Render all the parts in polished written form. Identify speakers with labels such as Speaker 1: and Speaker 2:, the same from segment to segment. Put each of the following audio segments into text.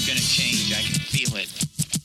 Speaker 1: gonna change. I can feel it.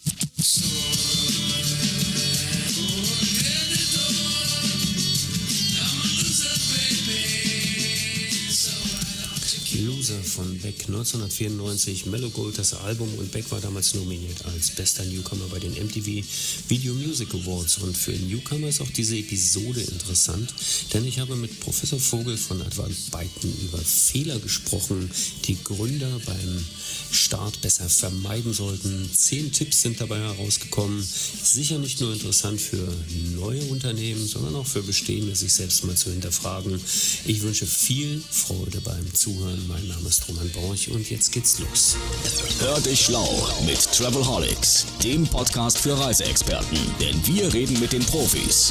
Speaker 2: Loser von Beck 1994, Mellow Gold das Album, und Beck war damals nominiert als bester Newcomer bei den MTV Video Music Awards. Und für Newcomer ist auch diese Episode interessant, denn ich habe mit Professor Vogel von Advanced Byton über Fehler gesprochen, die Gründer beim Start besser vermeiden sollten. 10 Tipps sind dabei herausgekommen. Sicher nicht nur interessant für neue Unternehmen, sondern auch für bestehende, sich selbst mal zu hinterfragen. Ich wünsche viel Freude beim Zuhören. Mein Name ist Roman Borch und jetzt geht's los.
Speaker 3: Hör dich schlau mit Travelholics, dem Podcast für Reiseexperten, denn wir reden mit den Profis.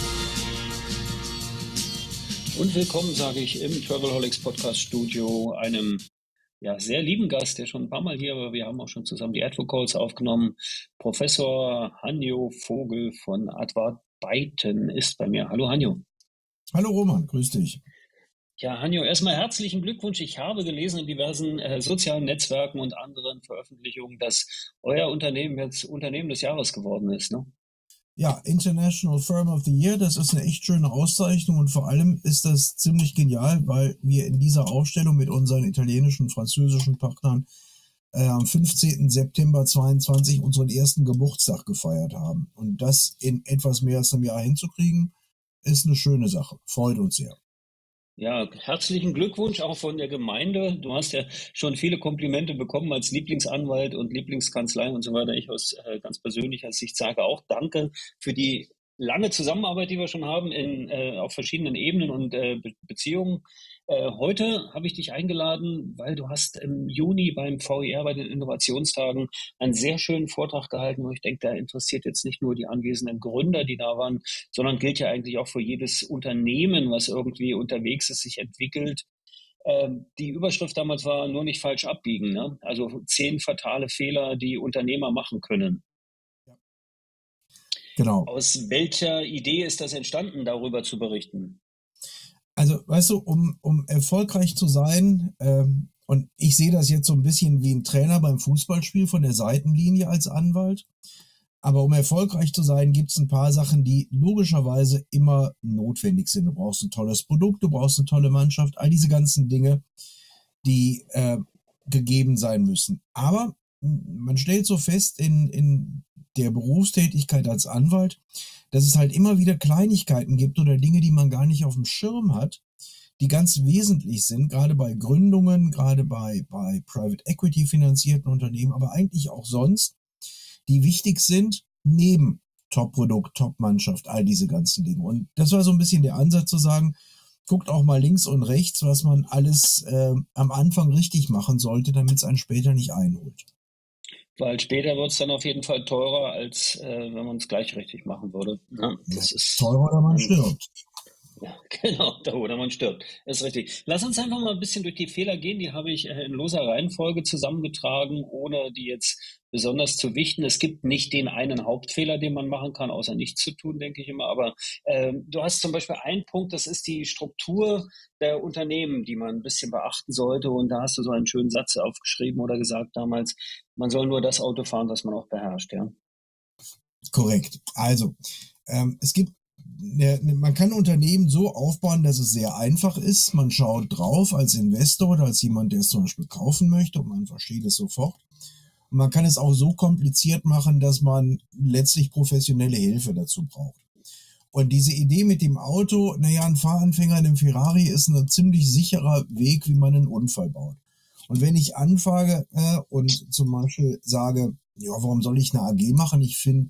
Speaker 4: Und willkommen, sage ich, im Travelholics Podcast Studio, einem sehr lieben Gast, der schon ein paar Mal hier war. Wir haben auch schon zusammen die Advocalls aufgenommen. Professor Hanjo Vogel von Advanced Byton ist bei mir. Hallo Hanjo.
Speaker 5: Hallo Roman, grüß dich.
Speaker 4: Ja, Hanjo, erstmal herzlichen Glückwunsch. Ich habe gelesen in diversen sozialen Netzwerken und anderen Veröffentlichungen, dass euer Unternehmen jetzt Unternehmen des Jahres geworden ist, ne?
Speaker 5: Ja, International Firm of the Year, das ist eine echt schöne Auszeichnung, und vor allem ist das ziemlich genial, weil wir in dieser Ausstellung mit unseren italienischen und französischen Partnern am 15. September 22 unseren ersten Geburtstag gefeiert haben. Und das in etwas mehr als einem Jahr hinzukriegen, ist eine schöne Sache. Freut uns sehr.
Speaker 4: Ja, herzlichen Glückwunsch auch von der Gemeinde. Du hast ja schon viele Komplimente bekommen als Lieblingsanwalt und Lieblingskanzlei und so weiter. Ich aus ganz persönlicher Sicht sage auch Danke für die lange Zusammenarbeit, die wir schon haben auf verschiedenen Ebenen und Beziehungen. Heute habe ich dich eingeladen, weil du hast im Juni beim VIR, bei den Innovationstagen, einen sehr schönen Vortrag gehalten, wo ich denke, da interessiert jetzt nicht nur die anwesenden Gründer, die da waren, sondern gilt ja eigentlich auch für jedes Unternehmen, was irgendwie unterwegs ist, sich entwickelt. Die Überschrift damals war nur nicht falsch abbiegen, ne? Also 10 fatale Fehler, die Unternehmer machen können.
Speaker 5: Genau.
Speaker 4: Aus welcher Idee ist das entstanden, darüber zu berichten?
Speaker 5: Also, weißt du, um erfolgreich zu sein, und ich sehe das jetzt so ein bisschen wie ein Trainer beim Fußballspiel von der Seitenlinie als Anwalt, aber um erfolgreich zu sein, gibt es ein paar Sachen, die logischerweise immer notwendig sind. Du brauchst ein tolles Produkt, du brauchst eine tolle Mannschaft, all diese ganzen Dinge, die gegeben sein müssen. Aber man stellt so fest in der Berufstätigkeit als Anwalt, dass es halt immer wieder Kleinigkeiten gibt oder Dinge, die man gar nicht auf dem Schirm hat, die ganz wesentlich sind, gerade bei Gründungen, gerade bei Private Equity finanzierten Unternehmen, aber eigentlich auch sonst, die wichtig sind, neben Top-Produkt, Top-Mannschaft, all diese ganzen Dinge. Und das war so ein bisschen der Ansatz zu sagen, guckt auch mal links und rechts, was man alles am Anfang richtig machen sollte, damit es einen später nicht einholt.
Speaker 4: Weil später wird es dann auf jeden Fall teurer, als wenn man es gleich richtig machen würde. Ja, das ist
Speaker 5: teurer oder man stirbt.
Speaker 4: Ja, genau, oder man stirbt. Das ist richtig. Lass uns einfach mal ein bisschen durch die Fehler gehen. Die habe ich in loser Reihenfolge zusammengetragen, ohne die jetzt besonders zu wichten. Es gibt nicht den einen Hauptfehler, den man machen kann, außer nichts zu tun, denke ich immer. Aber du hast zum Beispiel einen Punkt, das ist die Struktur der Unternehmen, die man ein bisschen beachten sollte. Und da hast du so einen schönen Satz aufgeschrieben oder gesagt damals, man soll nur das Auto fahren, das man auch beherrscht, ja?
Speaker 5: Korrekt. Also, es gibt man kann Unternehmen so aufbauen, dass es sehr einfach ist. Man schaut drauf als Investor oder als jemand, der es zum Beispiel kaufen möchte, und man versteht es sofort. Und man kann es auch so kompliziert machen, dass man letztlich professionelle Hilfe dazu braucht. Und diese Idee mit dem Auto, ein Fahranfänger in einem Ferrari ist ein ziemlich sicherer Weg, wie man einen Unfall baut. Und wenn ich anfange und zum Beispiel sage, ja, warum soll ich eine AG machen? Ich finde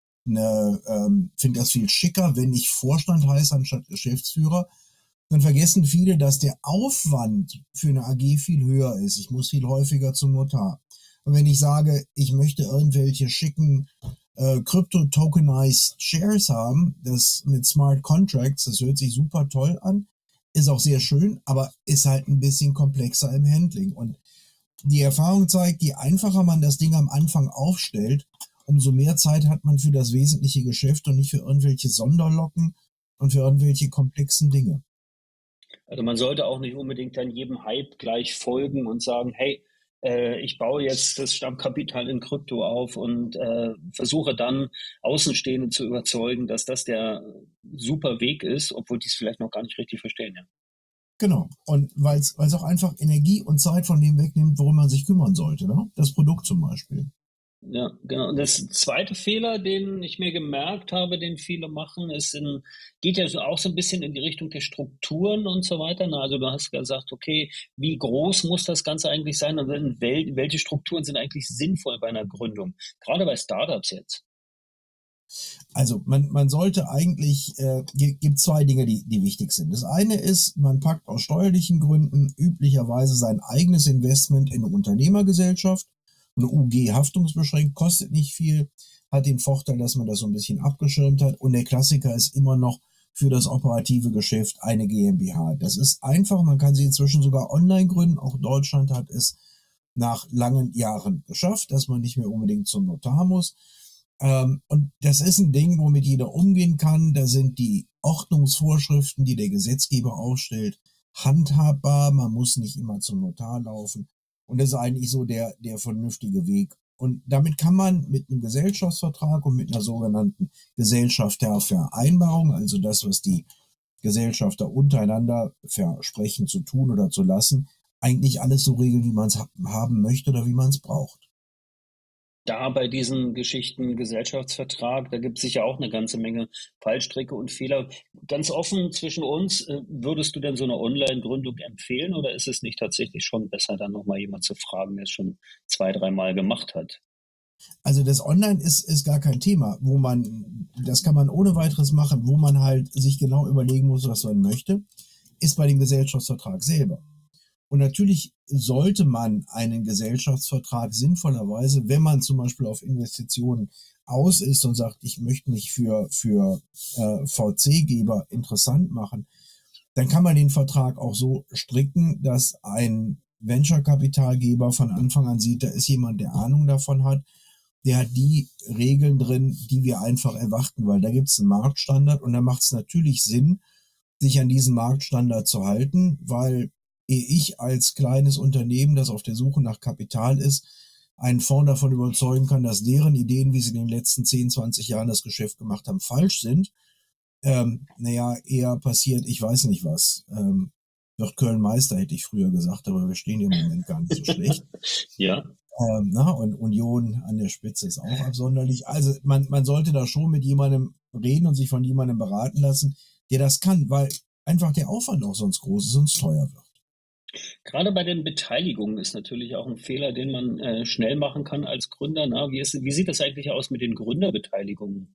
Speaker 5: das viel schicker, wenn ich Vorstand heiße anstatt Geschäftsführer, dann vergessen viele, dass der Aufwand für eine AG viel höher ist. Ich muss viel häufiger zum Notar. Und wenn ich sage, ich möchte irgendwelche schicken Crypto-Tokenized Shares haben, das mit Smart Contracts, das hört sich super toll an, ist auch sehr schön, aber ist halt ein bisschen komplexer im Handling. Und die Erfahrung zeigt, je einfacher man das Ding am Anfang aufstellt, umso mehr Zeit hat man für das wesentliche Geschäft und nicht für irgendwelche Sonderlocken und für irgendwelche komplexen Dinge.
Speaker 4: Also man sollte auch nicht unbedingt dann jedem Hype gleich folgen und sagen, hey, ich baue jetzt das Stammkapital in Krypto auf und versuche dann Außenstehende zu überzeugen, dass das der super Weg ist, obwohl die es vielleicht noch gar nicht richtig verstehen. Ja.
Speaker 5: Genau. Und weil es auch einfach Energie und Zeit von dem wegnimmt, worum man sich kümmern sollte. Ne? Das Produkt zum Beispiel.
Speaker 4: Ja, genau. Und das zweite Fehler, den ich mir gemerkt habe, den viele machen, geht ja auch so ein bisschen in die Richtung der Strukturen und so weiter. Na, also du hast gesagt, okay, wie groß muss das Ganze eigentlich sein und welche Strukturen sind eigentlich sinnvoll bei einer Gründung? Gerade bei Startups jetzt.
Speaker 5: Also man sollte eigentlich, gibt zwei Dinge, die wichtig sind. Das eine ist, man packt aus steuerlichen Gründen üblicherweise sein eigenes Investment in eine Unternehmergesellschaft. Eine UG haftungsbeschränkt, kostet nicht viel, hat den Vorteil, dass man das so ein bisschen abgeschirmt hat. Und der Klassiker ist immer noch für das operative Geschäft eine GmbH. Das ist einfach, man kann sie inzwischen sogar online gründen. Auch Deutschland hat es nach langen Jahren geschafft, dass man nicht mehr unbedingt zum Notar muss. Und das ist ein Ding, womit jeder umgehen kann. Da sind die Ordnungsvorschriften, die der Gesetzgeber aufstellt, handhabbar. Man muss nicht immer zum Notar laufen. Und das ist eigentlich so der vernünftige Weg. Und damit kann man mit einem Gesellschaftsvertrag und mit einer sogenannten Gesellschaftervereinbarung, also das, was die Gesellschafter untereinander versprechen zu tun oder zu lassen, eigentlich alles so regeln, wie man es haben möchte oder wie man es braucht.
Speaker 4: Da bei diesen Geschichten Gesellschaftsvertrag, da gibt es sicher auch eine ganze Menge Fallstricke und Fehler. Ganz offen zwischen uns, würdest du denn so eine Online-Gründung empfehlen oder ist es nicht tatsächlich schon besser, dann nochmal jemand zu fragen, der es schon 2, 3 Mal gemacht hat?
Speaker 5: Also das Online ist gar kein Thema, das kann man ohne weiteres machen, wo man halt sich genau überlegen muss, was man möchte, ist bei dem Gesellschaftsvertrag selber. Und natürlich sollte man einen Gesellschaftsvertrag sinnvollerweise, wenn man zum Beispiel auf Investitionen aus ist und sagt, ich möchte mich für VC-Geber interessant machen, dann kann man den Vertrag auch so stricken, dass ein Venture-Kapitalgeber von Anfang an sieht, da ist jemand, der Ahnung davon hat, der hat die Regeln drin, die wir einfach erwarten, weil da gibt es einen Marktstandard und da macht es natürlich Sinn, sich an diesen Marktstandard zu halten, weil ich als kleines Unternehmen, das auf der Suche nach Kapital ist, einen Fonds davon überzeugen kann, dass deren Ideen, wie sie in den letzten 10, 20 Jahren das Geschäft gemacht haben, falsch sind. Eher passiert, ich weiß nicht was. Wird Köln Meister, hätte ich früher gesagt, aber wir stehen im Moment gar nicht so schlecht.
Speaker 4: Ja.
Speaker 5: Und Union an der Spitze ist auch absonderlich. Also man sollte da schon mit jemandem reden und sich von jemandem beraten lassen, der das kann, weil einfach der Aufwand auch sonst groß ist und es teuer wird.
Speaker 4: Gerade bei den Beteiligungen ist natürlich auch ein Fehler, den man schnell machen kann als Gründer. Na? Wie sieht das eigentlich aus mit den Gründerbeteiligungen?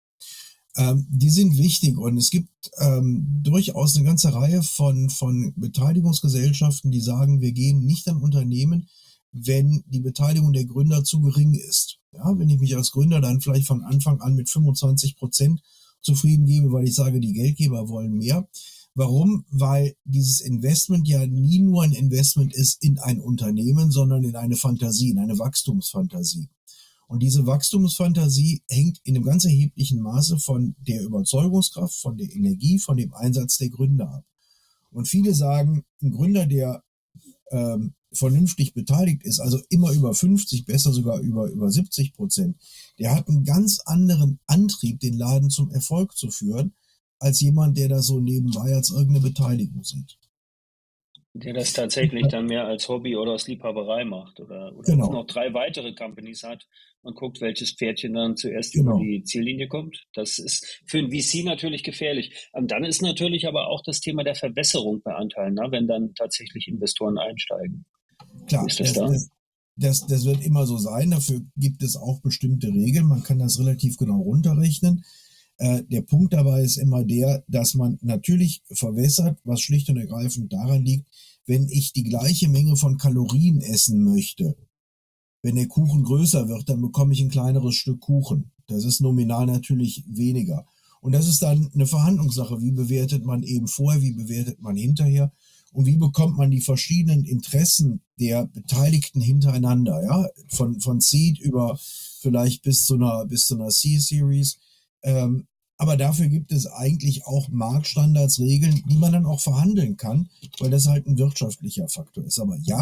Speaker 5: Die sind wichtig und es gibt durchaus eine ganze Reihe von Beteiligungsgesellschaften, die sagen, wir gehen nicht an Unternehmen, wenn die Beteiligung der Gründer zu gering ist. Ja, wenn ich mich als Gründer dann vielleicht von Anfang an mit 25% zufrieden gebe, weil ich sage, die Geldgeber wollen mehr. Warum? Weil dieses Investment ja nie nur ein Investment ist in ein Unternehmen, sondern in eine Fantasie, in eine Wachstumsfantasie. Und diese Wachstumsfantasie hängt in einem ganz erheblichen Maße von der Überzeugungskraft, von der Energie, von dem Einsatz der Gründer ab. Und viele sagen, ein Gründer, der vernünftig beteiligt ist, also immer über 50, besser sogar über 70%, der hat einen ganz anderen Antrieb, den Laden zum Erfolg zu führen, als jemand, der das so nebenbei als irgendeine Beteiligung sieht.
Speaker 4: Der das tatsächlich dann mehr als Hobby oder aus Liebhaberei macht oder
Speaker 5: Genau.
Speaker 4: noch 3 weitere Companies hat und guckt, welches Pferdchen dann zuerst
Speaker 5: Genau.
Speaker 4: über die Ziellinie kommt. Das ist für einen VC natürlich gefährlich. Und dann ist natürlich aber auch das Thema der Verwässerung bei Anteilen, ne, wenn dann tatsächlich Investoren einsteigen.
Speaker 5: Klar,
Speaker 4: Wie ist das da?
Speaker 5: Das wird immer so sein. Dafür gibt es auch bestimmte Regeln. Man kann das relativ genau runterrechnen. Der Punkt dabei ist immer der, dass man natürlich verwässert, was schlicht und ergreifend daran liegt, wenn ich die gleiche Menge von Kalorien essen möchte. Wenn der Kuchen größer wird, dann bekomme ich ein kleineres Stück Kuchen. Das ist nominal natürlich weniger. Und das ist dann eine Verhandlungssache. Wie bewertet man eben vorher, wie bewertet man hinterher und wie bekommt man die verschiedenen Interessen der Beteiligten hintereinander, ja, von Seed über vielleicht bis zu einer C-Series. Aber dafür gibt es eigentlich auch Marktstandards, Regeln, die man dann auch verhandeln kann, weil das halt ein wirtschaftlicher Faktor ist. Aber ja,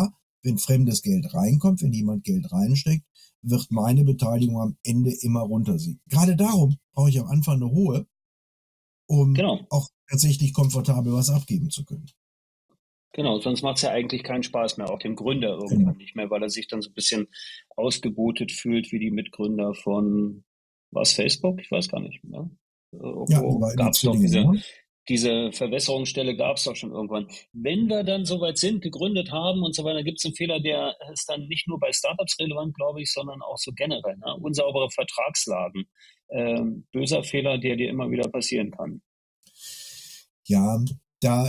Speaker 5: wenn fremdes Geld reinkommt, wenn jemand Geld reinsteckt, wird meine Beteiligung am Ende immer runtersinken. Gerade darum brauche ich am Anfang eine hohe, um
Speaker 4: Genau.
Speaker 5: auch tatsächlich komfortabel was abgeben zu können.
Speaker 4: Genau, sonst macht es ja eigentlich keinen Spaß mehr, auch dem Gründer irgendwann
Speaker 5: Genau.
Speaker 4: nicht mehr, weil er sich dann so ein bisschen ausgebotet fühlt wie die Mitgründer von, was, Facebook? Ich weiß gar nicht mehr.
Speaker 5: Ja,
Speaker 4: Irgendwo
Speaker 5: die
Speaker 4: gab es doch
Speaker 5: Zwillinge, ne?
Speaker 4: diese Verwässerungsstelle gab es doch schon irgendwann. Wenn wir dann soweit sind, gegründet haben und so weiter, gibt es einen Fehler, der ist dann nicht nur bei Startups relevant, glaube ich, sondern auch so generell. Ne? Unsaubere Vertragslagen. Böser Fehler, der dir immer wieder passieren kann.
Speaker 5: Ja, da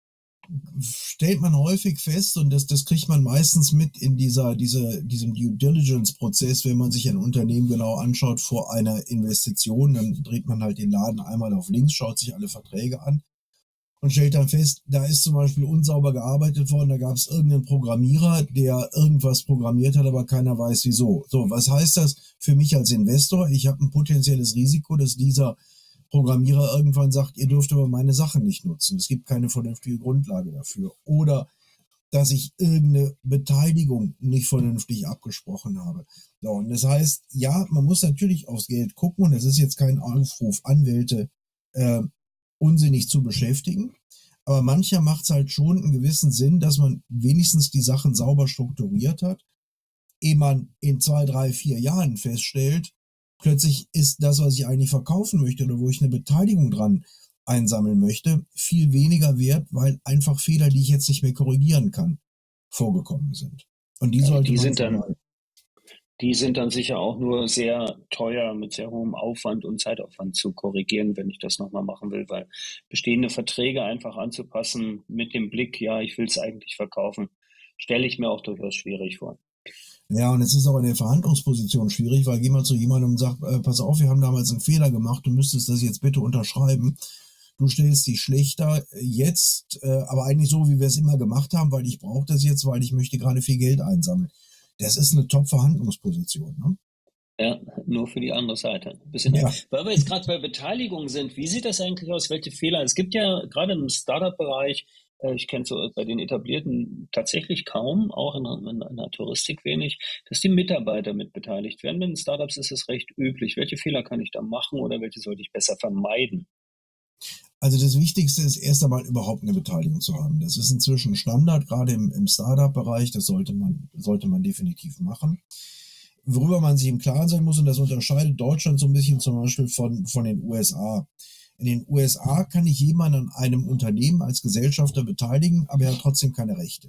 Speaker 5: stellt man häufig fest, und das kriegt man meistens mit in diesem Due Diligence-Prozess, wenn man sich ein Unternehmen genau anschaut vor einer Investition, dann dreht man halt den Laden einmal auf links, schaut sich alle Verträge an und stellt dann fest, da ist zum Beispiel unsauber gearbeitet worden, da gab es irgendeinen Programmierer, der irgendwas programmiert hat, aber keiner weiß wieso. So, was heißt das für mich als Investor? Ich habe ein potenzielles Risiko, dass dieser Programmierer irgendwann sagt, ihr dürft aber meine Sachen nicht nutzen. Es gibt keine vernünftige Grundlage dafür. Oder dass ich irgendeine Beteiligung nicht vernünftig abgesprochen habe. So, und das heißt, ja, man muss natürlich aufs Geld gucken, und das ist jetzt kein Aufruf, Anwälte unsinnig zu beschäftigen. Aber mancher macht es halt schon einen gewissen Sinn, dass man wenigstens die Sachen sauber strukturiert hat, ehe man in 2, 3, 4 Jahren feststellt, plötzlich ist das, was ich eigentlich verkaufen möchte oder wo ich eine Beteiligung dran einsammeln möchte, viel weniger wert, weil einfach Fehler, die ich jetzt nicht mehr korrigieren kann, vorgekommen sind. Und die sollte
Speaker 4: Die
Speaker 5: man
Speaker 4: sind dann,
Speaker 5: vermeiden.
Speaker 4: die sind dann sicher auch nur sehr teuer, mit sehr hohem Aufwand und Zeitaufwand zu korrigieren, wenn ich das nochmal machen will, weil bestehende Verträge einfach anzupassen mit dem Blick, ja, ich will es eigentlich verkaufen, stelle ich mir auch durchaus schwierig vor.
Speaker 5: Ja, und es ist auch in der Verhandlungsposition schwierig, weil geh mal zu jemandem und sagt, pass auf, wir haben damals einen Fehler gemacht, du müsstest das jetzt bitte unterschreiben. Du stellst dich schlechter jetzt, aber eigentlich so, wie wir es immer gemacht haben, weil ich brauche das jetzt, weil ich möchte gerade viel Geld einsammeln. Das ist eine Top-Verhandlungsposition, ne?
Speaker 4: Ja, nur für die andere Seite. Ein bisschen,
Speaker 5: Ja.
Speaker 4: Weil wir jetzt gerade bei Beteiligung sind, wie sieht das eigentlich aus? Welche Fehler? Es gibt ja gerade im Startup-Bereich, ich kenne so bei den Etablierten tatsächlich kaum, auch in der Touristik wenig, dass die Mitarbeiter mit beteiligt werden. Bei den Startups ist es recht üblich. Welche Fehler kann ich da machen oder welche sollte ich besser vermeiden?
Speaker 5: Also das Wichtigste ist erst einmal überhaupt eine Beteiligung zu haben. Das ist inzwischen Standard, gerade im Startup-Bereich. Das sollte man definitiv machen. Worüber man sich im Klaren sein muss, und das unterscheidet Deutschland so ein bisschen zum Beispiel von den USA. In den USA kann ich jemanden an einem Unternehmen als Gesellschafter beteiligen, aber er hat trotzdem keine Rechte.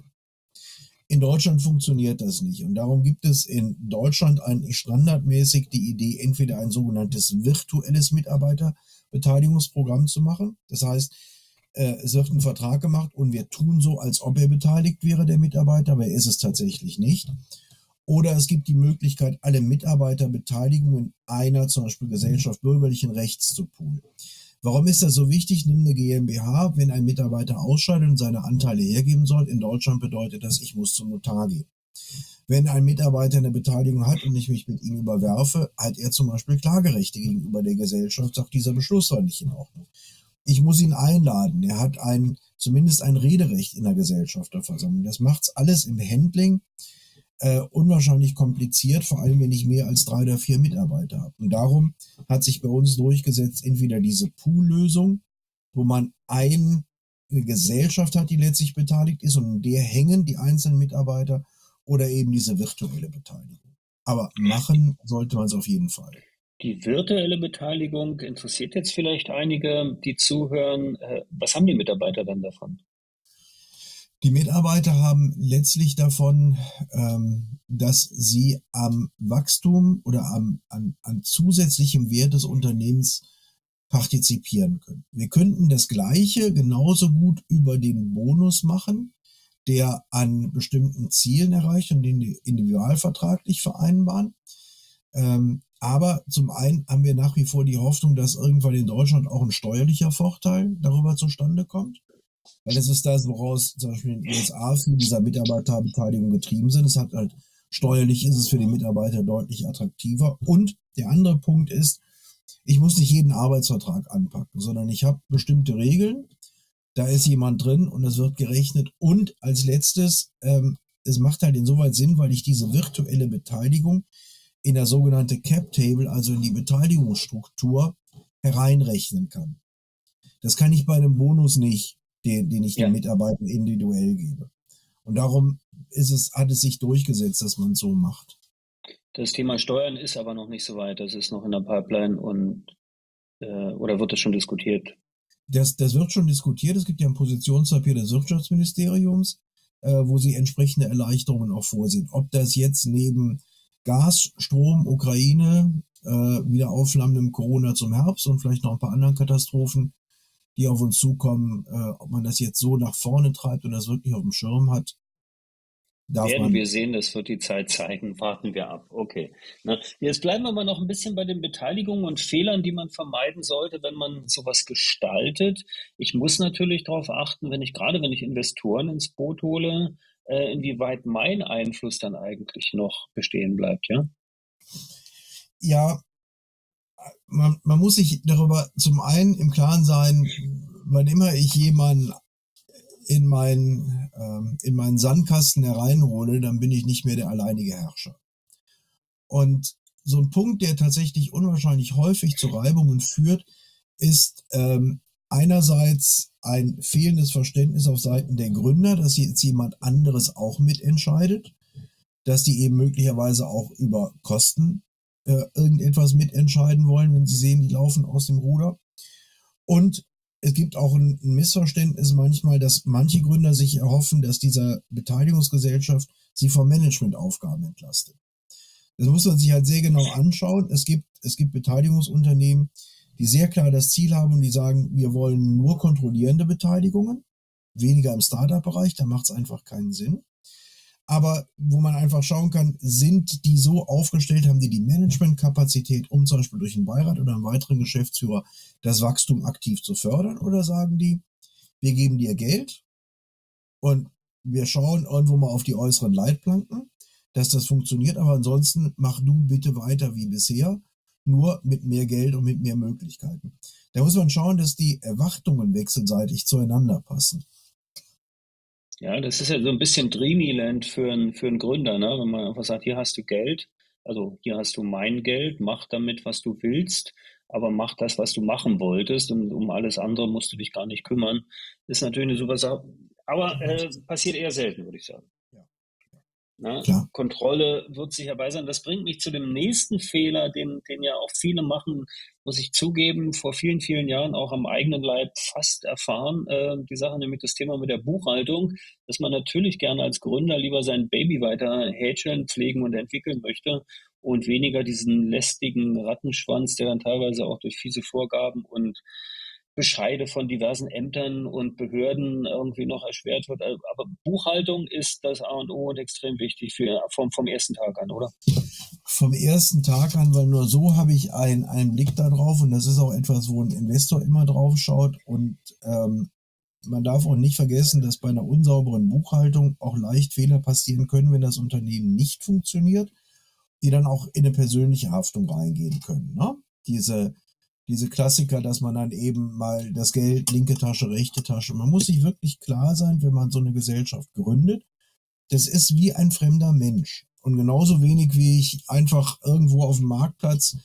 Speaker 5: In Deutschland funktioniert das nicht. Und darum gibt es in Deutschland eigentlich standardmäßig die Idee, entweder ein sogenanntes virtuelles Mitarbeiterbeteiligungsprogramm zu machen. Das heißt, es wird ein Vertrag gemacht und wir tun so, als ob er beteiligt wäre, der Mitarbeiter, aber er ist es tatsächlich nicht. Oder es gibt die Möglichkeit, alle Mitarbeiterbeteiligungen einer, zum Beispiel Gesellschaft bürgerlichen Rechts zu poolen. Warum ist das so wichtig? Nimm eine GmbH, wenn ein Mitarbeiter ausscheidet und seine Anteile hergeben soll. In Deutschland bedeutet das, ich muss zum Notar gehen. Wenn ein Mitarbeiter eine Beteiligung hat und ich mich mit ihm überwerfe, hat er zum Beispiel Klagerechte gegenüber der Gesellschaft, sagt, dieser Beschluss war nicht in Ordnung. Ich muss ihn einladen. Er hat zumindest ein Rederecht in der Gesellschafterversammlung. Das macht's alles im Handling unwahrscheinlich kompliziert, vor allem wenn ich mehr als 3 oder 4 Mitarbeiter habe. Und darum hat sich bei uns durchgesetzt, entweder diese Pool-Lösung, wo man eine Gesellschaft hat, die letztlich beteiligt ist, und in der hängen die einzelnen Mitarbeiter, oder eben diese virtuelle Beteiligung. Aber machen sollte man es auf jeden Fall.
Speaker 4: Die virtuelle Beteiligung interessiert jetzt vielleicht einige, die zuhören. Was haben die Mitarbeiter dann davon?
Speaker 5: Die Mitarbeiter haben letztlich davon, dass sie am Wachstum oder an zusätzlichem Wert des Unternehmens partizipieren können. Wir könnten das Gleiche genauso gut über den Bonus machen, der an bestimmten Zielen erreicht und den individualvertraglich vereinbaren. Aber zum einen haben wir nach wie vor die Hoffnung, dass irgendwann in Deutschland auch ein steuerlicher Vorteil darüber zustande kommt. Weil das ist das, woraus zum Beispiel in den USA viele dieser Mitarbeiterbeteiligung getrieben sind. Es hat halt, steuerlich ist es für den Mitarbeiter deutlich attraktiver. Und der andere Punkt ist, ich muss nicht jeden Arbeitsvertrag anpacken, sondern ich habe bestimmte Regeln. Da ist jemand drin und es wird gerechnet. Und als letztes, es macht halt insoweit Sinn, weil ich diese virtuelle Beteiligung in der sogenannte Cap Table, also in die Beteiligungsstruktur, hereinrechnen kann. Das kann ich bei einem Bonus nicht, den ich den Mitarbeitern individuell gebe. Und darum hat es sich durchgesetzt, dass man es so macht.
Speaker 4: Das Thema Steuern ist aber noch nicht so weit. Das ist noch in der Pipeline oder wird das schon diskutiert?
Speaker 5: Das wird schon diskutiert. Es gibt ja ein Positionspapier des Wirtschaftsministeriums, wo sie entsprechende Erleichterungen auch vorsehen. Ob das jetzt neben Gas, Strom, Ukraine, wieder aufflammendem Corona zum Herbst und vielleicht noch ein paar anderen Katastrophen, die auf uns zukommen, ob man das jetzt so nach vorne treibt und das wirklich auf dem Schirm hat,
Speaker 4: werden wir sehen, das wird die Zeit zeigen. Warten wir ab. Okay. Jetzt bleiben wir mal noch ein bisschen bei den Beteiligungen und Fehlern, die man vermeiden sollte, wenn man sowas gestaltet. Ich muss natürlich darauf achten, wenn ich Investoren ins Boot hole, inwieweit mein Einfluss dann eigentlich noch bestehen bleibt, ja?
Speaker 5: Ja, man muss sich darüber zum einen im Klaren sein, wann immer ich jemanden in meinen Sandkasten hereinhole, dann bin ich nicht mehr der alleinige Herrscher. Und so ein Punkt, der tatsächlich unwahrscheinlich häufig zu Reibungen führt, ist einerseits ein fehlendes Verständnis auf Seiten der Gründer, dass jetzt jemand anderes auch mitentscheidet, dass die eben möglicherweise auch über Kosten irgendetwas mitentscheiden wollen, wenn sie sehen, die laufen aus dem Ruder. Und es gibt auch ein Missverständnis manchmal, dass manche Gründer sich erhoffen, dass diese Beteiligungsgesellschaft sie von Managementaufgaben entlastet. Das muss man sich halt sehr genau anschauen. Es gibt Beteiligungsunternehmen, die sehr klar das Ziel haben und die sagen, wir wollen nur kontrollierende Beteiligungen, weniger im Startup-Bereich, da macht es einfach keinen Sinn. Aber wo man einfach schauen kann, sind die so aufgestellt, haben die Managementkapazität, um zum Beispiel durch einen Beirat oder einen weiteren Geschäftsführer das Wachstum aktiv zu fördern? Oder sagen die, wir geben dir Geld und wir schauen irgendwo mal auf die äußeren Leitplanken, dass das funktioniert, aber ansonsten mach du bitte weiter wie bisher, nur mit mehr Geld und mit mehr Möglichkeiten. Da muss man schauen, dass die Erwartungen wechselseitig zueinander passen.
Speaker 4: Ja, das ist ja so ein bisschen Dreamyland für einen Gründer, ne? Wenn man einfach sagt, hier hast du Geld, also hier hast du mein Geld, mach damit, was du willst, aber mach das, was du machen wolltest und um alles andere musst du dich gar nicht kümmern. Ist natürlich eine super Sache, aber passiert eher selten, würde ich sagen.
Speaker 5: Klar.
Speaker 4: Kontrolle wird sicher bei sein. Das bringt mich zu dem nächsten Fehler, den ja auch viele machen, muss ich zugeben, vor vielen, vielen Jahren auch am eigenen Leib fast erfahren. Die Sache, nämlich das Thema mit der Buchhaltung, dass man natürlich gerne als Gründer lieber sein Baby weiter hätscheln, pflegen und entwickeln möchte und weniger diesen lästigen Rattenschwanz, der dann teilweise auch durch fiese Vorgaben und Bescheide von diversen Ämtern und Behörden irgendwie noch erschwert wird. Aber Buchhaltung ist das A und O und extrem wichtig vom ersten Tag an, oder?
Speaker 5: Vom ersten Tag an, weil nur so habe ich einen Blick da drauf und das ist auch etwas, wo ein Investor immer drauf schaut und man darf auch nicht vergessen, dass bei einer unsauberen Buchhaltung auch leicht Fehler passieren können, wenn das Unternehmen nicht funktioniert, die dann auch in eine persönliche Haftung reingehen können. Ne? Diese Klassiker, dass man dann eben mal das Geld, linke Tasche, rechte Tasche. Man muss sich wirklich klar sein, wenn man so eine Gesellschaft gründet. Das ist wie ein fremder Mensch. Und genauso wenig wie ich einfach irgendwo auf dem Marktplatz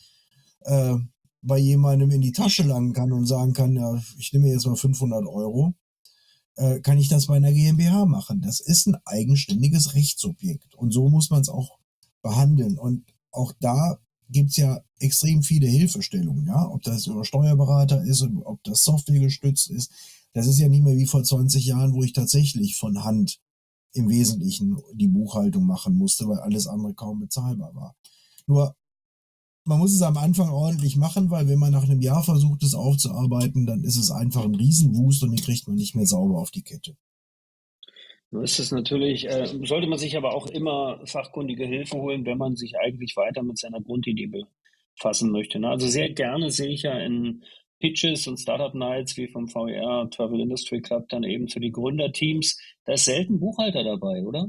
Speaker 5: bei jemandem in die Tasche langen kann und sagen kann, ja, ich nehme jetzt mal 500 Euro, kann ich das bei einer GmbH machen. Das ist ein eigenständiges Rechtssubjekt. Und so muss man es auch behandeln. Und auch da gibt es ja extrem viele Hilfestellungen, ja, ob das über Steuerberater ist, ob das Software gestützt ist. Das ist ja nicht mehr wie vor 20 Jahren, wo ich tatsächlich von Hand im Wesentlichen die Buchhaltung machen musste, weil alles andere kaum bezahlbar war. Nur, man muss es am Anfang ordentlich machen, weil wenn man nach einem Jahr versucht, es aufzuarbeiten, dann ist es einfach ein Riesenwust und den kriegt man nicht mehr sauber auf die Kette.
Speaker 4: Nun ist es natürlich, sollte man sich aber auch immer fachkundige Hilfe holen, wenn man sich eigentlich weiter mit seiner Grundidee befassen möchte. Ne? Also sehr gerne sehe ich ja in Pitches und Startup Nights wie vom VR Travel Industry Club dann eben für die Gründerteams, da ist selten Buchhalter dabei, oder?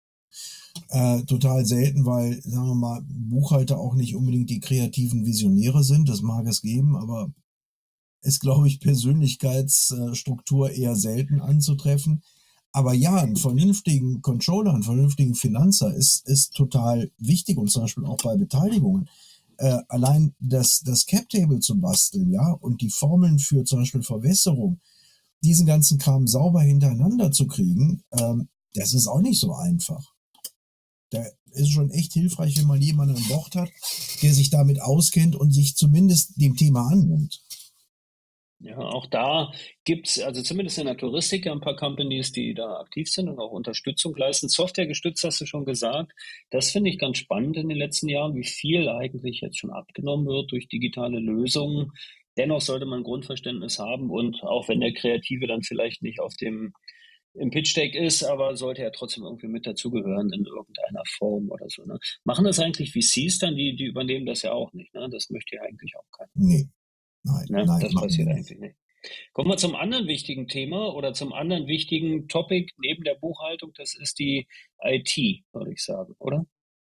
Speaker 5: Total selten, weil, sagen wir mal, Buchhalter auch nicht unbedingt die kreativen Visionäre sind, das mag es geben, aber ist, glaube ich, Persönlichkeitsstruktur eher selten anzutreffen. Aber ja, einen vernünftigen Controller, einen vernünftigen Finanzer ist total wichtig und zum Beispiel auch bei Beteiligungen. Allein das Cap-Table zu basteln, ja, und die Formeln für zum Beispiel Verwässerung, diesen ganzen Kram sauber hintereinander zu kriegen, das ist auch nicht so einfach. Da ist schon echt hilfreich, wenn man jemanden an Bord hat, der sich damit auskennt und sich zumindest dem Thema annimmt.
Speaker 4: Ja, auch da gibt's also zumindest in der Touristik ja ein paar Companies, die da aktiv sind und auch Unterstützung leisten. Software gestützt hast du schon gesagt. Das finde ich ganz spannend in den letzten Jahren, wie viel eigentlich jetzt schon abgenommen wird durch digitale Lösungen. Dennoch sollte man ein Grundverständnis haben und auch wenn der Kreative dann vielleicht nicht im Pitch-Deck ist, aber sollte er trotzdem irgendwie mit dazugehören in irgendeiner Form oder so. Ne? Machen das eigentlich VCs dann? Die übernehmen das ja auch nicht. Ne? Das möchte ja eigentlich auch keiner.
Speaker 5: Nee, nein,
Speaker 4: Ne?
Speaker 5: nein,
Speaker 4: Das
Speaker 5: machen
Speaker 4: passiert
Speaker 5: wir nicht.
Speaker 4: eigentlich nicht. Kommen wir zum anderen wichtigen Thema oder zum anderen wichtigen Topic neben der Buchhaltung. Das ist die IT, würde ich sagen, oder?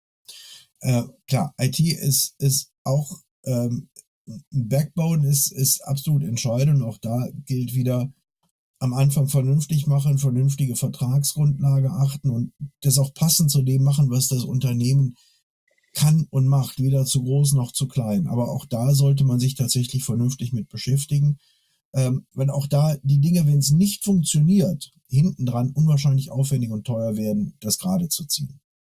Speaker 5: Klar, IT ist auch Backbone ist absolut entscheidend. Auch da gilt wieder am Anfang vernünftig machen, vernünftige Vertragsgrundlage achten und das auch passend zu dem machen, was das Unternehmen kann und macht, weder zu groß noch zu klein. Aber auch da sollte man sich tatsächlich vernünftig mit beschäftigen. Wenn auch da die Dinge, wenn es nicht funktioniert, hinten dran unwahrscheinlich aufwendig und teuer werden, das gerade zu ziehen.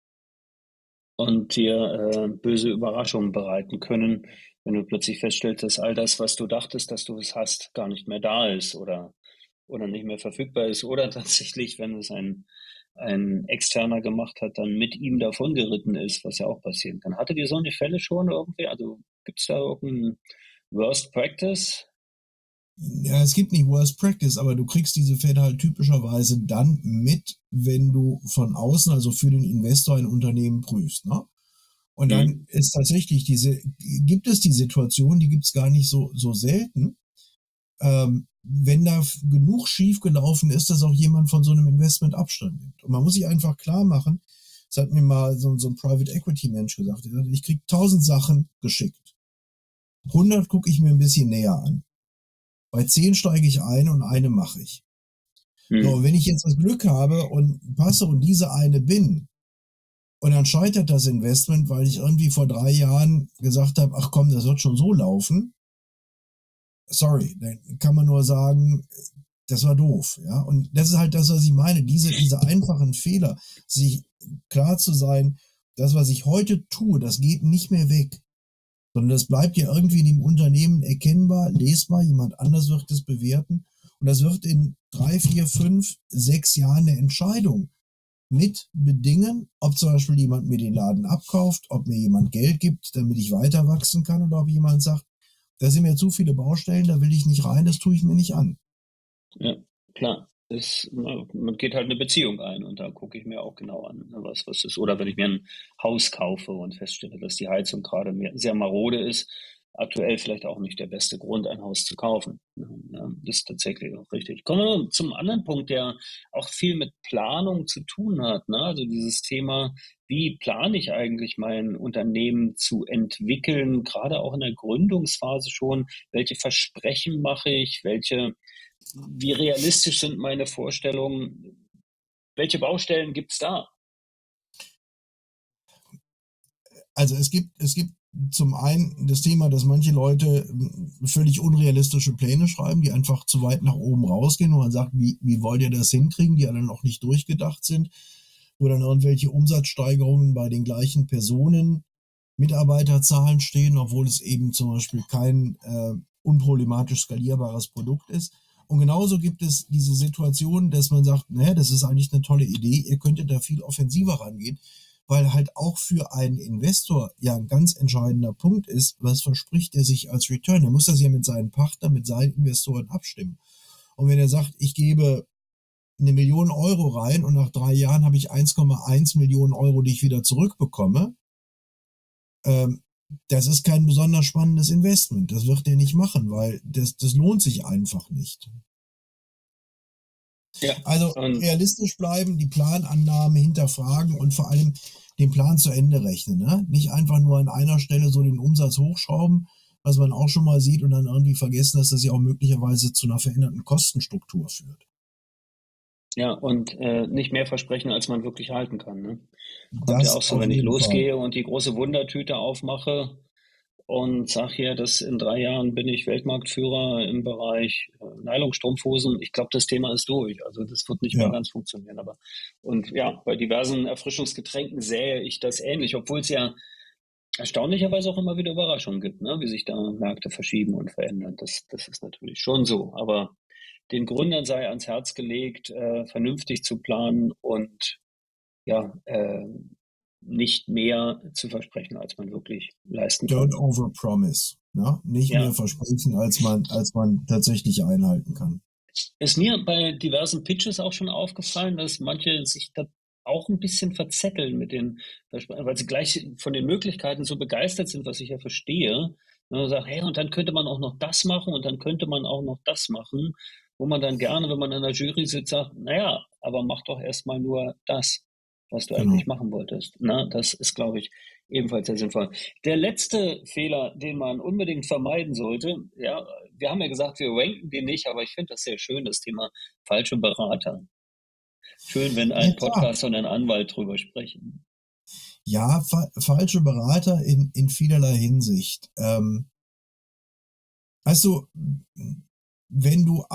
Speaker 4: Und dir böse Überraschungen bereiten können, wenn du plötzlich feststellst, dass all das, was du dachtest, dass du es hast, gar nicht mehr da ist oder nicht mehr verfügbar ist oder tatsächlich, wenn es ein Externer gemacht hat, dann mit ihm davongeritten ist, was ja auch passieren kann. Hattet ihr so eine Fälle schon irgendwie? Also gibt es da irgendein Worst Practice?
Speaker 5: Ja, es gibt nicht Worst Practice, aber du kriegst diese Fälle halt typischerweise dann mit, wenn du von außen, also für den Investor, ein Unternehmen prüfst. Ne? Und dann ist tatsächlich gibt es die Situation, die gibt es gar nicht so selten, wenn da genug schief gelaufen ist, dass auch jemand von so einem Investment Abstand nimmt. Und man muss sich einfach klar machen, das hat mir mal so ein Private Equity Mensch gesagt, ich kriege 1000 Sachen geschickt. 100 gucke ich mir ein bisschen näher an. Bei 10 steige ich ein und eine mache ich. So, und wenn ich jetzt das Glück habe und passe und diese eine bin, und dann scheitert das Investment, weil ich irgendwie vor 3 Jahren gesagt habe, ach komm, das wird schon so laufen. Sorry, dann kann man nur sagen, das war doof. Ja? Und das ist halt das, was ich meine, diese einfachen Fehler, sich klar zu sein, das, was ich heute tue, das geht nicht mehr weg, sondern das bleibt ja irgendwie in dem Unternehmen erkennbar, lesbar, jemand anders wird es bewerten und das wird in 3, 4, 5, 6 Jahren eine Entscheidung mit bedingen, ob zum Beispiel jemand mir den Laden abkauft, ob mir jemand Geld gibt, damit ich weiter wachsen kann oder ob jemand sagt, da sind mir zu viele Baustellen, da will ich nicht rein, das tue ich mir nicht an.
Speaker 4: Ja, klar. Man geht halt eine Beziehung ein und da gucke ich mir auch genau an, was ist. Oder wenn ich mir ein Haus kaufe und feststelle, dass die Heizung gerade sehr marode ist, aktuell vielleicht auch nicht der beste Grund, ein Haus zu kaufen. Ja, das ist tatsächlich auch richtig. Kommen wir zum anderen Punkt, der auch viel mit Planung zu tun hat. Ne? Also dieses Thema, wie plane ich eigentlich mein Unternehmen zu entwickeln, gerade auch in der Gründungsphase schon, welche Versprechen mache ich, wie realistisch sind meine Vorstellungen, welche Baustellen gibt es da?
Speaker 5: Also es gibt zum einen das Thema, dass manche Leute völlig unrealistische Pläne schreiben, die einfach zu weit nach oben rausgehen, wo man sagt, wie wollt ihr das hinkriegen, die dann auch nicht durchgedacht sind, wo dann irgendwelche Umsatzsteigerungen bei den gleichen Personen, Mitarbeiterzahlen stehen, obwohl es eben zum Beispiel kein unproblematisch skalierbares Produkt ist. Und genauso gibt es diese Situation, dass man sagt, naja, das ist eigentlich eine tolle Idee, ihr könntet da viel offensiver rangehen, weil halt auch für einen Investor ja ein ganz entscheidender Punkt ist, was verspricht er sich als Return? Er muss das ja mit seinen Partnern, mit seinen Investoren abstimmen. Und wenn er sagt, ich gebe 1 Million Euro rein und nach 3 Jahren habe ich 1,1 Millionen Euro, die ich wieder zurückbekomme, das ist kein besonders spannendes Investment. Das wird er nicht machen, weil das lohnt sich einfach nicht.
Speaker 4: Ja,
Speaker 5: Also realistisch bleiben, die Planannahme hinterfragen und vor allem den Plan zu Ende rechnen. Ne? Nicht einfach nur an einer Stelle so den Umsatz hochschrauben, was man auch schon mal sieht und dann irgendwie vergessen, dass das ja auch möglicherweise zu einer veränderten Kostenstruktur führt.
Speaker 4: Ja, und nicht mehr versprechen, als man wirklich halten kann. Ne? Kommt ja
Speaker 5: Das
Speaker 4: auch so,
Speaker 5: auf
Speaker 4: wenn ich
Speaker 5: jeden Fall.
Speaker 4: losgehe und die große Wundertüte aufmache und sage hier, dass in 3 Jahren bin ich Weltmarktführer im Bereich Nylonstrumpfhosen. Ich glaube, das Thema ist durch. Also das wird nicht mehr
Speaker 5: Ja.
Speaker 4: ganz funktionieren. Aber und ja, bei diversen Erfrischungsgetränken sähe ich das ähnlich, obwohl es ja erstaunlicherweise auch immer wieder Überraschungen gibt, ne? Wie sich da Märkte verschieben und verändern. Das ist natürlich schon so. Aber den Gründern sei ans Herz gelegt, vernünftig zu planen und ja, nicht mehr zu versprechen, als man wirklich leisten
Speaker 5: Don't
Speaker 4: kann.
Speaker 5: overpromise. Ne? Nicht mehr
Speaker 4: Ja,
Speaker 5: versprechen, als man tatsächlich einhalten kann.
Speaker 4: ist mir bei diversen Pitches auch schon aufgefallen, dass manche sich da auch ein bisschen verzetteln mit den weil sie gleich von den Möglichkeiten so begeistert sind, was ich ja verstehe. Und sagt, hey, und dann könnte man auch noch das machen und dann könnte man auch noch das machen, wo man dann gerne, wenn man in der Jury sitzt, sagt, naja, aber mach doch erstmal nur das, was du
Speaker 5: Genau.
Speaker 4: eigentlich machen wolltest. Na, das ist, glaube ich, ebenfalls sehr sinnvoll. Der letzte Fehler, den man unbedingt vermeiden sollte, ja, wir haben ja gesagt, wir ranken den nicht, aber ich finde das sehr schön, das Thema falsche Berater. Schön, wenn
Speaker 5: Ja,
Speaker 4: ein
Speaker 5: klar.
Speaker 4: Podcast und ein Anwalt drüber sprechen.
Speaker 5: Ja, falsche Berater in vielerlei Hinsicht. Weißt du, wenn du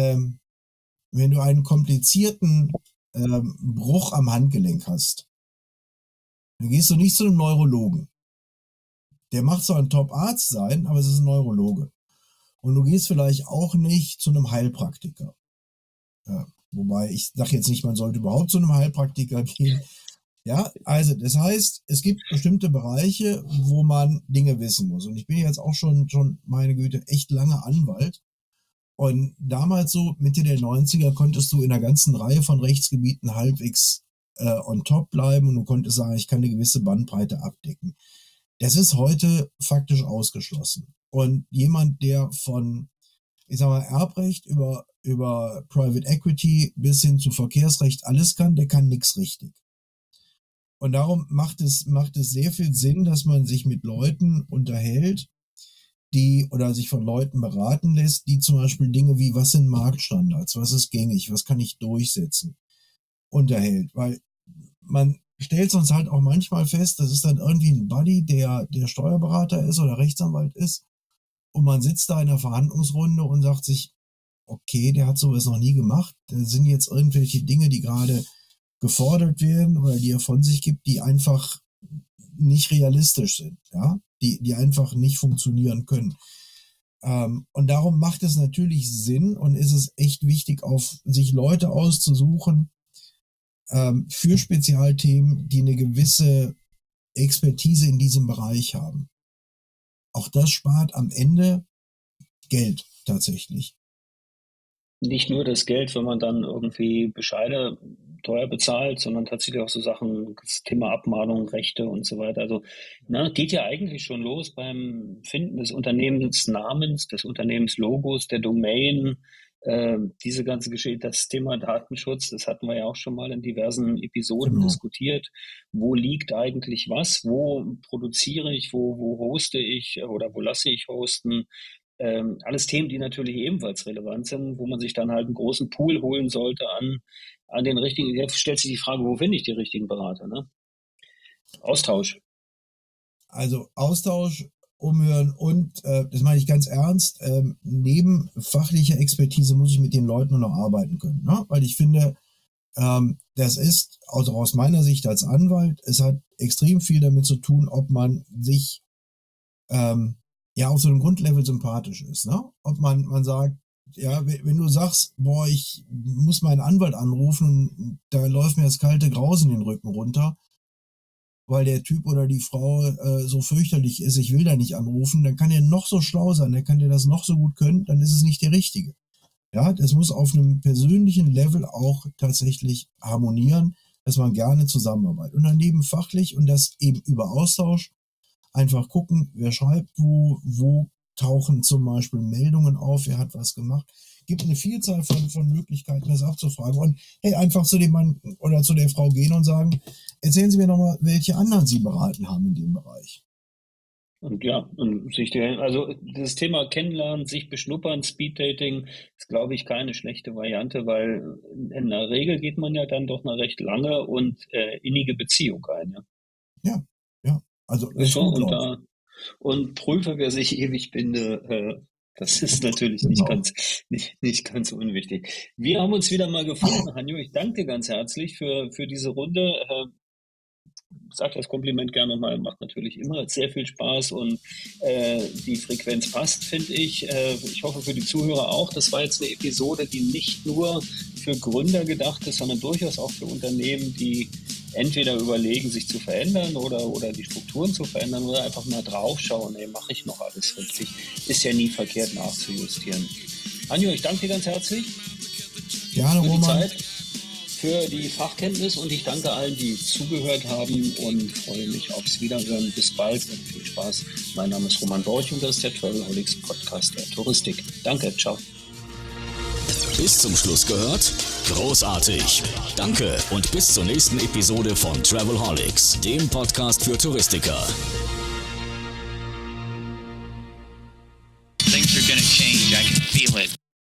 Speaker 5: wenn du einen komplizierten Bruch am Handgelenk hast, dann gehst du nicht zu einem Neurologen. Der macht zwar ein Top-Arzt sein, aber es ist ein Neurologe. Und du gehst vielleicht auch nicht zu einem Heilpraktiker. Wobei ich sage jetzt nicht, man sollte überhaupt zu einem Heilpraktiker gehen. Ja, also das heißt, es gibt bestimmte Bereiche, wo man Dinge wissen muss. Und ich bin jetzt auch schon meine Güte, echt lange Anwalt. Und damals so Mitte der 90er konntest du in einer ganzen Reihe von Rechtsgebieten halbwegs on top bleiben und du konntest sagen, ich kann eine gewisse Bandbreite abdecken. Das ist heute faktisch ausgeschlossen. Und jemand, der von, ich sag mal, Erbrecht über Private Equity bis hin zu Verkehrsrecht alles kann, der kann nichts richtig. Und darum macht es sehr viel Sinn, dass man sich mit Leuten unterhält, die oder sich von Leuten beraten lässt, die zum Beispiel Dinge wie, was sind Marktstandards, was ist gängig, was kann ich durchsetzen, unterhält. Weil man stellt sonst halt auch manchmal fest, das ist dann irgendwie ein Buddy, der Steuerberater ist oder Rechtsanwalt ist. Und man sitzt da in einer Verhandlungsrunde und sagt sich, okay, der hat sowas noch nie gemacht. Da sind jetzt irgendwelche Dinge, die gerade gefordert werden oder die er von sich gibt, die einfach nicht realistisch sind, ja, die einfach nicht funktionieren können. Und darum macht es natürlich Sinn und ist es echt wichtig, auf sich Leute auszusuchen für Spezialthemen, die eine gewisse Expertise in diesem Bereich haben. Auch das spart am Ende Geld tatsächlich.
Speaker 4: Nicht nur das Geld, wenn man dann irgendwie Bescheide teuer bezahlt, sondern tatsächlich auch so Sachen, das Thema Abmahnung, Rechte und so weiter. Also, geht ja eigentlich schon los beim Finden des Unternehmensnamens, des Unternehmenslogos, der Domain, diese ganze Geschichte, das Thema Datenschutz, das hatten wir ja auch schon mal in diversen Episoden
Speaker 5: Genau.
Speaker 4: diskutiert. Wo liegt eigentlich was? Wo produziere ich? Wo hoste ich oder wo lasse ich hosten? Alles Themen, die natürlich ebenfalls relevant sind, wo man sich dann halt einen großen Pool holen sollte an den richtigen. Jetzt stellt sich die Frage, wo finde ich die richtigen Berater? Ne? Austausch.
Speaker 5: Also Austausch, umhören und, das meine ich ganz ernst, neben fachlicher Expertise muss ich mit den Leuten nur noch arbeiten können. Ne? Weil ich finde, das ist, also aus meiner Sicht als Anwalt, es hat extrem viel damit zu tun, ob man sich ja auf so einem Grundlevel sympathisch ist. Ne? Ob man sagt, ja, wenn du sagst, boah, ich muss meinen Anwalt anrufen und da läuft mir das kalte Grausen den Rücken runter, weil der Typ oder die Frau so fürchterlich ist, ich will da nicht anrufen, dann kann er noch so schlau sein, der kann dir das noch so gut können, dann ist es nicht der Richtige. Ja, das muss auf einem persönlichen Level auch tatsächlich harmonieren, dass man gerne zusammenarbeitet. Und daneben fachlich und das eben über Austausch einfach gucken, wer schreibt wo tauchen zum Beispiel Meldungen auf, wer hat was gemacht. Gibt eine Vielzahl von Möglichkeiten, das abzufragen. Und hey, einfach zu dem Mann oder zu der Frau gehen und sagen, erzählen Sie mir nochmal, welche anderen Sie beraten haben in dem Bereich.
Speaker 4: Und ja, und also das Thema Kennenlernen, sich beschnuppern, Speeddating ist, glaube ich, keine schlechte Variante, weil in der Regel geht man ja dann doch eine recht lange und innige Beziehung ein. Ja.
Speaker 5: Ja, ja. Also wenn es
Speaker 4: So,
Speaker 5: gut
Speaker 4: und
Speaker 5: läuft.
Speaker 4: und prüfe, wer sich ewig binde, das ist natürlich
Speaker 5: Genau.
Speaker 4: nicht ganz unwichtig. Wir haben uns wieder mal gefunden, Hanjo. Ich danke dir ganz herzlich für diese Runde. Sag das Kompliment gerne nochmal, macht natürlich immer sehr viel Spaß und die Frequenz passt, finde ich. Ich hoffe für die Zuhörer auch. Das war jetzt eine Episode, die nicht nur für Gründer gedacht ist, sondern durchaus auch für Unternehmen, die entweder überlegen, sich zu verändern oder die Strukturen zu verändern oder einfach mal draufschauen, ey, mache ich noch alles richtig? Ist ja nie verkehrt nachzujustieren. Anjo, ich danke dir ganz herzlich
Speaker 5: Gerne,
Speaker 4: für die
Speaker 5: Roman.
Speaker 4: Zeit, für die Fachkenntnis und ich danke allen, die zugehört haben und freue mich aufs Wiederhören. Bis bald und viel Spaß. Mein Name ist Roman Borch und das ist der Travelholics Podcast der Touristik. Danke, ciao.
Speaker 3: Bis zum Schluss gehört? Großartig. Danke und bis zur nächsten Episode von Travelholics, dem Podcast für Touristiker.
Speaker 1: Things are gonna change. I can feel it.